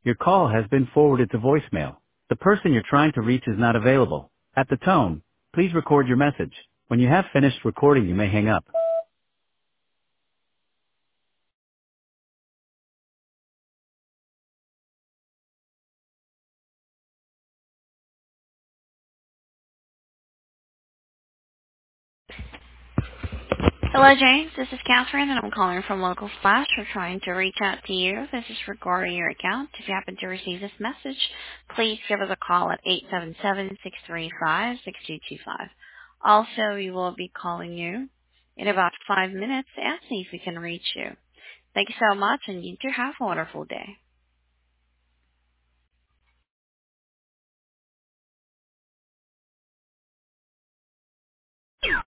Your call has been forwarded to voicemail. The person you're trying to reach is not available. At the tone, please record your message. When you have finished recording, you may hang up. Hello, James. This is Catherine, and I'm calling from Local Flash. We're trying to reach out to you. This is regarding your account. If you happen to receive this message, please give us a call at 877-635-6225. Also, we will be calling you in about 5 minutes and see if we can reach you. Thank you so much, and you do have a wonderful day.